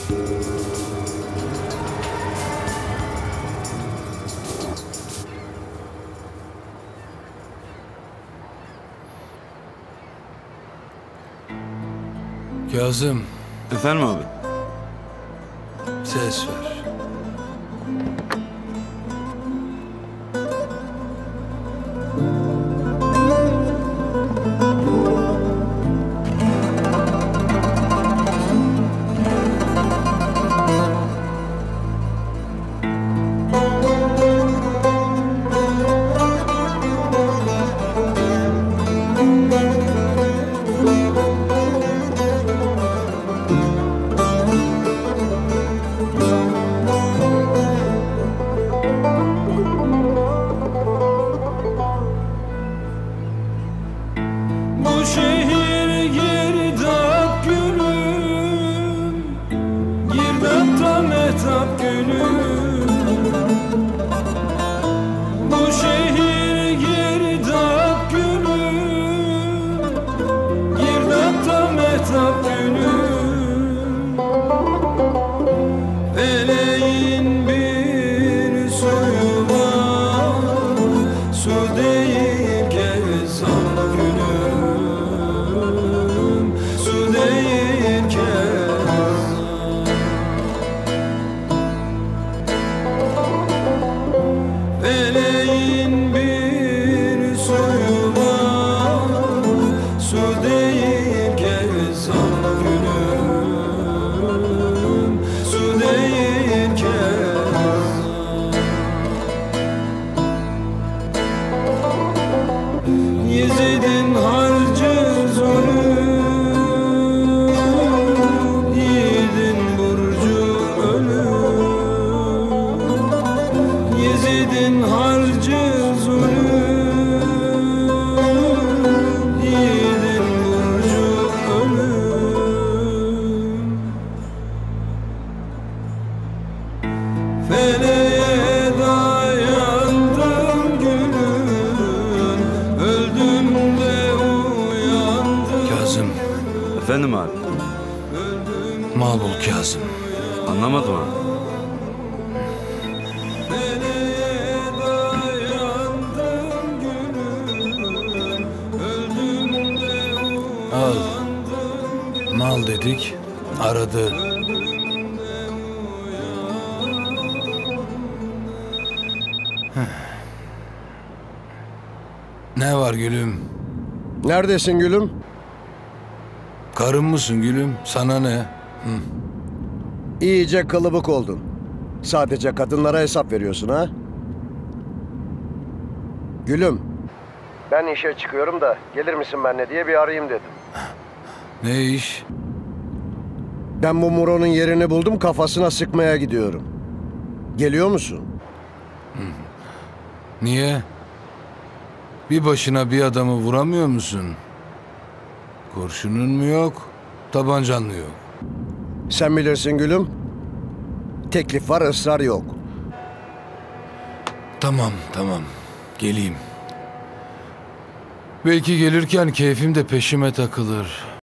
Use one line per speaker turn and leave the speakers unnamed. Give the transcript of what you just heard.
Kazım,
Efendim abi?
ses ver.
Bu şehir girdap gülüm, girdapta metap gülüm. Bu şehir girdap gülüm, girdapta metap gülüm. Feleğin bir suyu var, su değil kezan gülüm, su değil kezan. Feleğin bir suyu var, su değil kezan gülüm, su değil kezan. Yezid'in harcı zulüm, yiğidin burcu ölüm. Yezid'in harcı zulüm, yiğidin burcu ölüm. Feleğe dayandım gülüm, öldüm de uyandım.
Kazım,
Efendim abi?
mal bul Kazım.
Anlamadım abi.
Feleğe dayandım gülüm, öldüm de
Al,
uyandım.
mal dedik, aradı. Heh. Ne var gülüm?
Neredesin gülüm?
Karın mısın gülüm? Sana ne?
İyice kılıbık oldun. Sadece kadınlara hesap veriyorsun ha? Gülüm. Ben işe çıkıyorum da gelir misin benimle diye bir arayayım dedim.
Ne iş?
Ben bu Muro'nun yerini buldum, kafasına sıkmaya gidiyorum. Geliyor musun?
Niye? Bir başına bir adamı vuramıyor musun? Kurşunun mu yok, tabancan mı yok?
Sen bilirsin gülüm. Teklif var, ısrar yok.
Tamam, tamam. Geleyim. Belki gelirken keyfim de peşime takılır.